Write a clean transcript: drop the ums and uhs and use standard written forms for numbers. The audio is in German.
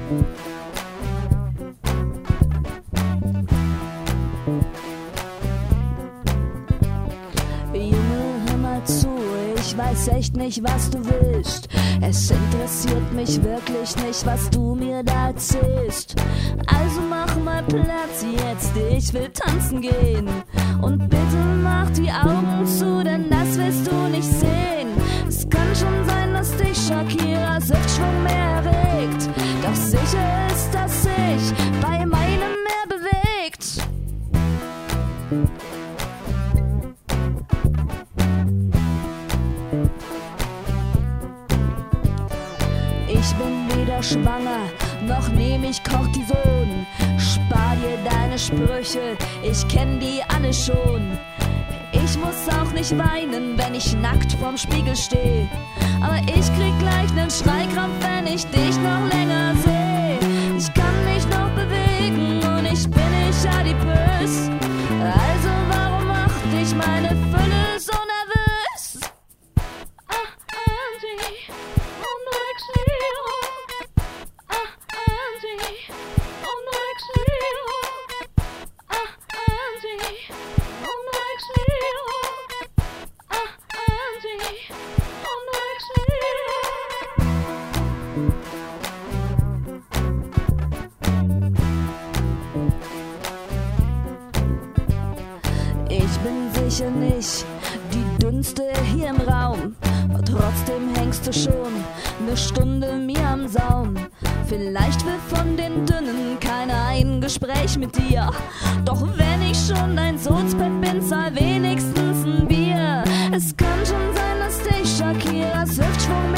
Ich weiß echt nicht, was du willst. Es interessiert mich wirklich nicht, was du mir da erzählst. Also mach mal Platz jetzt, ich will tanzen gehen. Und bitte mach die Augen zu, denn das willst du nicht sehen. Es kann schon sein, dass dich Shakiras Hüftschwung mehr erregt. Doch sicher ist, dass sich bei meinem mehr bewegt. Ich bin wieder schwanger, noch nehm ich Cortison. Spar dir deine Sprüche, ich kenn die alle schon. Ich muss auch nicht weinen, wenn ich nackt vorm Spiegel steh. Aber ich krieg gleich nen Schreikrampf, wenn ich dich noch länger seh. Ich kann mich noch bewegen und ich bin nicht adipös. Also warum macht dich meine Fülle so nervös? Ich bin sicher nicht die dünnste hier im Raum. Trotzdem hängst du schon ne Stunde mir am Saum. Vielleicht will von den Dünnen keiner ein Gespräch mit dir. Doch wenn ich schon dein Sozbett bin, zahl wenigstens ein Bier. Es kann schon sein, dass dich Shakiras Hüftschwung